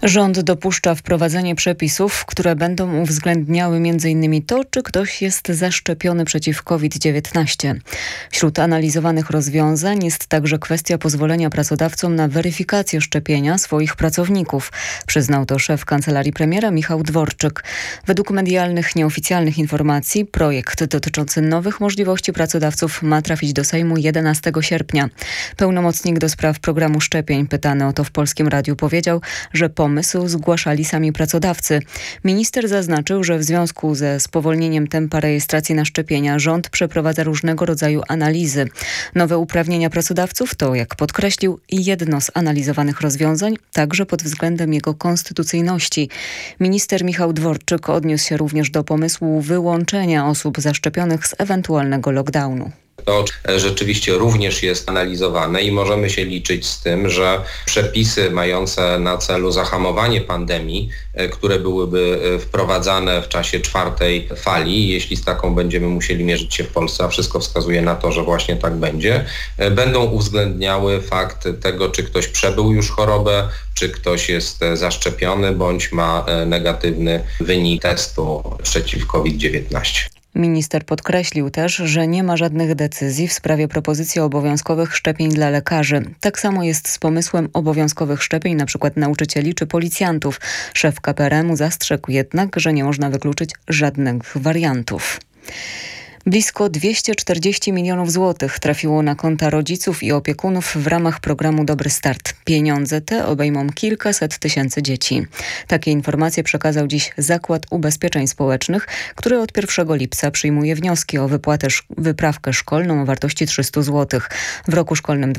Rząd dopuszcza wprowadzenie przepisów, które będą uwzględniały m.in. to, czy ktoś jest zaszczepiony przeciw COVID-19. Wśród analizowanych rozwiązań jest także kwestia pozwolenia pracodawcom na weryfikację szczepienia swoich pracowników. Przyznał to szef Kancelarii Premiera Michał Dworczyk. Według medialnych, nieoficjalnych informacji projekt dotyczący nowych możliwości pracodawców ma trafić do Sejmu 11 sierpnia. Pełnomocnik do spraw programu szczepień, pytany o to w Polskim Radiu, powiedział, że pomysł zgłaszali sami pracodawcy. Minister zaznaczył, że w związku ze spowolnieniem tempa rejestracji na szczepienia rząd przeprowadza różnego rodzaju analizy. Nowe uprawnienia pracodawców to, jak podkreślił, jedno z analizowanych rozwiązań, także pod względem jego konstytucyjności. Minister Michał Dworczyk odniósł się również do pomysłu wyłączenia osób zaszczepionych z ewentualnego lockdownu. To rzeczywiście również jest analizowane i możemy się liczyć z tym, że przepisy mające na celu zahamowanie pandemii, które byłyby wprowadzane w czasie czwartej fali, jeśli z taką będziemy musieli mierzyć się w Polsce, a wszystko wskazuje na to, że właśnie tak będzie, będą uwzględniały fakt tego, czy ktoś przebył już chorobę, czy ktoś jest zaszczepiony, bądź ma negatywny wynik testu przeciw COVID-19. Minister podkreślił też, że nie ma żadnych decyzji w sprawie propozycji obowiązkowych szczepień dla lekarzy. Tak samo jest z pomysłem obowiązkowych szczepień np. nauczycieli czy policjantów. Szef KPRM-u zastrzegł jednak, że nie można wykluczyć żadnych wariantów. Blisko 240 milionów złotych trafiło na konta rodziców i opiekunów w ramach programu Dobry Start. Pieniądze te obejmą kilkaset tysięcy dzieci. Takie informacje przekazał dziś Zakład Ubezpieczeń Społecznych, który od 1 lipca przyjmuje wnioski o wyprawkę szkolną o wartości 300 zł. W roku szkolnym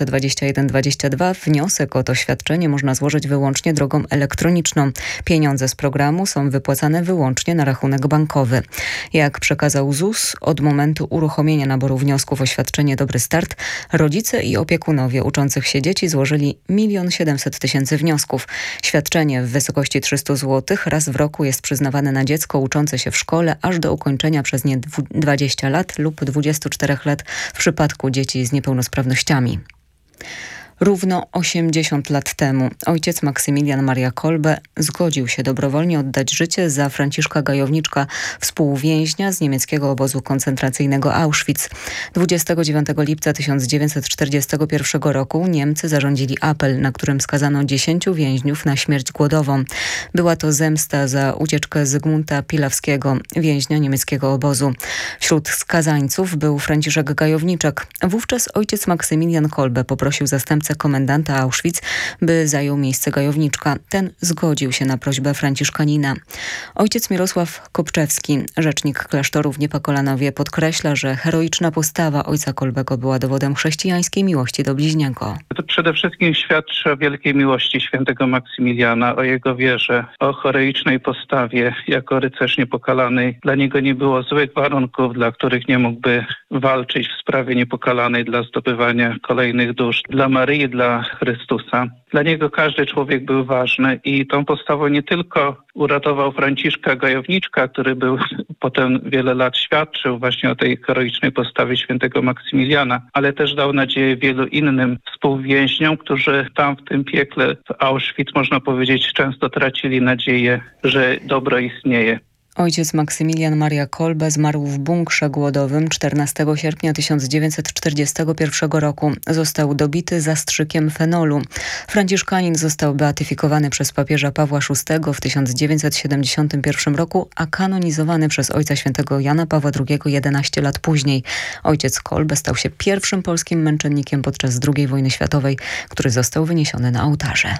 2021-2022 wniosek o to świadczenie można złożyć wyłącznie drogą elektroniczną. Pieniądze z programu są wypłacane wyłącznie na rachunek bankowy. Jak przekazał ZUS, od momentu uruchomienia naboru wniosków o świadczenie Dobry Start rodzice i opiekunowie uczących się dzieci złożyli 1 700 000 wniosków. Świadczenie w wysokości 300 zł raz w roku jest przyznawane na dziecko uczące się w szkole aż do ukończenia przez nie 20 lat lub 24 lat w przypadku dzieci z niepełnosprawnościami. Równo 80 lat temu ojciec Maksymilian Maria Kolbe zgodził się dobrowolnie oddać życie za Franciszka Gajowniczka, współwięźnia z niemieckiego obozu koncentracyjnego Auschwitz. 29 lipca 1941 roku Niemcy zarządzili apel, na którym skazano 10 więźniów na śmierć głodową. Była to zemsta za ucieczkę Zygmunta Pilawskiego, więźnia niemieckiego obozu. Wśród skazańców był Franciszek Gajowniczek. Wówczas ojciec Maksymilian Kolbe poprosił zastępcę komendanta Auschwitz, by zajął miejsce Gajowniczka. Ten zgodził się na prośbę franciszkanina. Ojciec Mirosław Kopczewski, rzecznik klasztoru w Niepokolanowie, podkreśla, że heroiczna postawa ojca Kolbego była dowodem chrześcijańskiej miłości do bliźniego. To przede wszystkim świadczy o wielkiej miłości świętego Maksymiliana, o jego wierze, o heroicznej postawie jako rycerz niepokalanej. Dla niego nie było złych warunków, dla których nie mógłby walczyć w sprawie niepokalanej dla zdobywania kolejnych dusz. Dla Maryi, dla Chrystusa. Dla niego każdy człowiek był ważny i tą postawą nie tylko uratował Franciszka Gajowniczka, który był potem wiele lat świadczył właśnie o tej heroicznej postawie świętego Maksymiliana, ale też dał nadzieję wielu innym współwięźniom, którzy tam w tym piekle w Auschwitz, można powiedzieć, często tracili nadzieję, że dobro istnieje. Ojciec Maksymilian Maria Kolbe zmarł w bunkrze głodowym 14 sierpnia 1941 roku. Został dobity zastrzykiem fenolu. Franciszkanin został beatyfikowany przez papieża Pawła VI w 1971 roku, a kanonizowany przez ojca świętego Jana Pawła II 11 lat później. Ojciec Kolbe stał się pierwszym polskim męczennikiem podczas II wojny światowej, który został wyniesiony na ołtarze.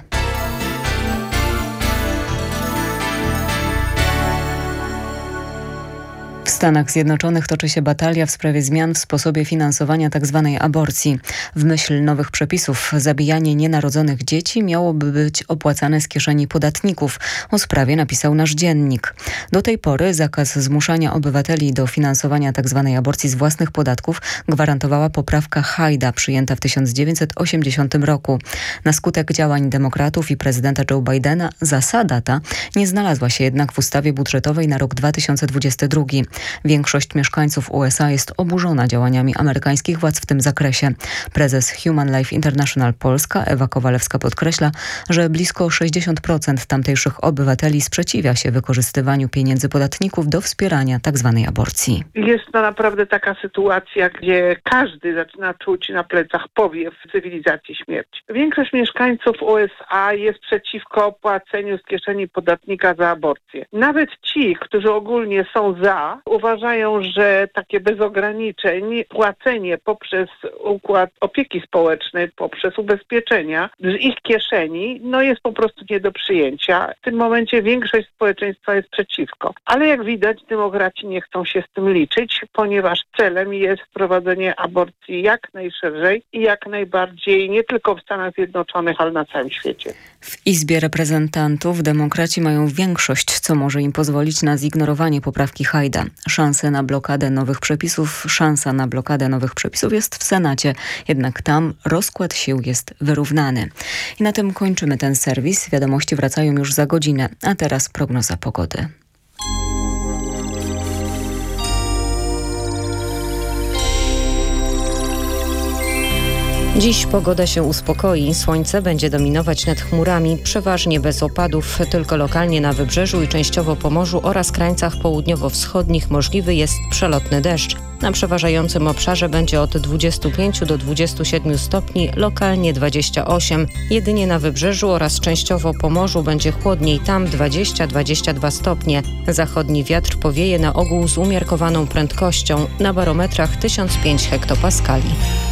W Stanach Zjednoczonych toczy się batalia w sprawie zmian w sposobie finansowania tzw. aborcji. W myśl nowych przepisów zabijanie nienarodzonych dzieci miałoby być opłacane z kieszeni podatników. O sprawie napisał nasz dziennik. Do tej pory zakaz zmuszania obywateli do finansowania tzw. aborcji z własnych podatków gwarantowała poprawka Hyda przyjęta w 1980 roku. Na skutek działań demokratów i prezydenta Joe Bidena zasada ta nie znalazła się jednak w ustawie budżetowej na rok 2022. Większość mieszkańców USA jest oburzona działaniami amerykańskich władz w tym zakresie. Prezes Human Life International Polska Ewa Kowalewska podkreśla, że blisko 60% tamtejszych obywateli sprzeciwia się wykorzystywaniu pieniędzy podatników do wspierania tzw. aborcji. Jest to naprawdę taka sytuacja, gdzie każdy zaczyna czuć na plecach powiew cywilizacji śmierci. Większość mieszkańców USA jest przeciwko płaceniu z kieszeni podatnika za aborcję. Nawet ci, którzy ogólnie są za, uważają, że takie bez ograniczeń płacenie poprzez układ opieki społecznej, poprzez ubezpieczenia z ich kieszeni, jest po prostu nie do przyjęcia. W tym momencie większość społeczeństwa jest przeciwko. Ale jak widać, demokraci nie chcą się z tym liczyć, ponieważ celem jest wprowadzenie aborcji jak najszerzej i jak najbardziej nie tylko w Stanach Zjednoczonych, ale na całym świecie. W Izbie Reprezentantów demokraci mają większość, co może im pozwolić na zignorowanie poprawki Hyda. Szansa na blokadę nowych przepisów jest w Senacie, jednak tam rozkład sił jest wyrównany. I na tym kończymy ten serwis. Wiadomości wracają już za godzinę, a teraz prognoza pogody. Dziś pogoda się uspokoi, słońce będzie dominować nad chmurami, przeważnie bez opadów, tylko lokalnie na Wybrzeżu i częściowo Pomorzu oraz krańcach południowo-wschodnich możliwy jest przelotny deszcz. Na przeważającym obszarze będzie od 25 do 27 stopni, lokalnie 28. Jedynie na Wybrzeżu oraz częściowo Pomorzu będzie chłodniej, tam 20-22 stopnie. Zachodni wiatr powieje na ogół z umiarkowaną prędkością, na barometrach 1005 hektopaskali.